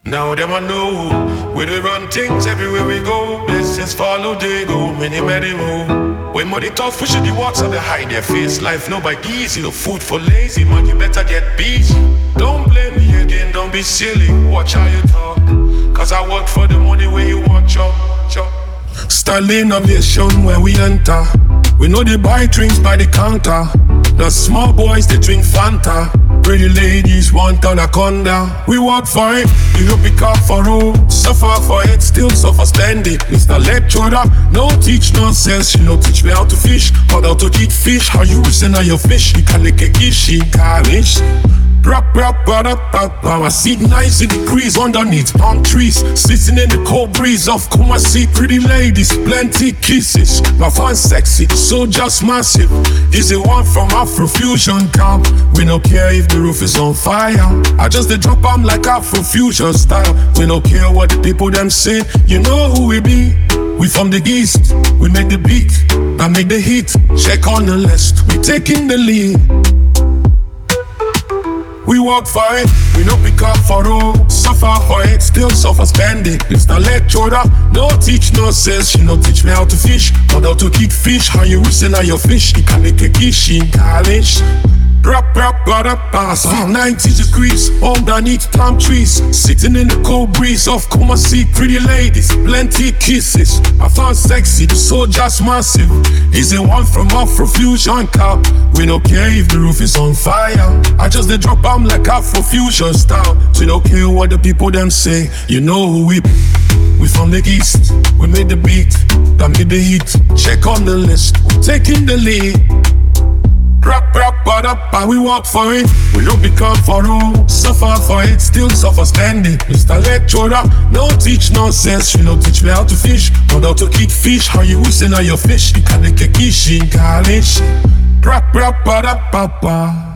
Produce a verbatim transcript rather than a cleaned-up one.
Now them I know, we dey run things everywhere we go. Blessings follow, they go, many many more. When money talk, fish in the water, they hide their face. Life no by easy, no food for lazy. Man, you better get busy. Don't blame me again, don't be silly. Watch how you talk, cause I work for the money where you want chop, chop. Styling innovation where we enter. We know they buy drinks by the counter. The small boys, they drink Fanta. Pretty ladies want anaconda. We work for it, we don't pick up for road. Suffer for it, still suffer standing. Mister Lecturer, no teach nonsense. She no teach me how to fish, but how to eat fish. How you listen on your fish, you can make a kishi, garnish. Rap, rap, rap, rap, rap. I sit nice in the breeze underneath palm trees, sitting in the cold breeze of Kumasi. Pretty ladies, plenty kisses. My fun sexy, so just massive. Is it one from Afrofusion camp? We don't care if the roof is on fire. I just dey drop 'em like Afrofusion style. We don't care what the people them say. You know who we be. We from the east, we make the beat, I make the hit. Check on the list, we taking the lead. We work for it, we no pick up for road. Suffer for it, still suffer spending. Mister Lecturer, no teach no sense. She no teach me how to fish, but how to eat fish. How you listen on your fish, you can make a kishi, garnish. Rap, rap, rap, rap, pass on ninety degrees underneath palm trees, sitting in the cold breeze of Kumasi. Pretty ladies, plenty kisses. I found sexy, so just massive. Is it one from Afrofusion camp? We don't care if the roof is on fire. I just dey drop 'em like Afrofusion style. We don't care what the people them say. You know who we be. We from the east, we made the beat, that made the hit. Check on the list, we taking the lead. Rap, rap, rap, rap, we walk for it. We don't become for road. Suffer for it, still suffer standing. Mister Lecturer, no teach nonsense. You don't teach me how to fish, but how to eat fish. How you listen on your fish, you can make a kishi, garnish. Rap, rap, rap, rap, rap.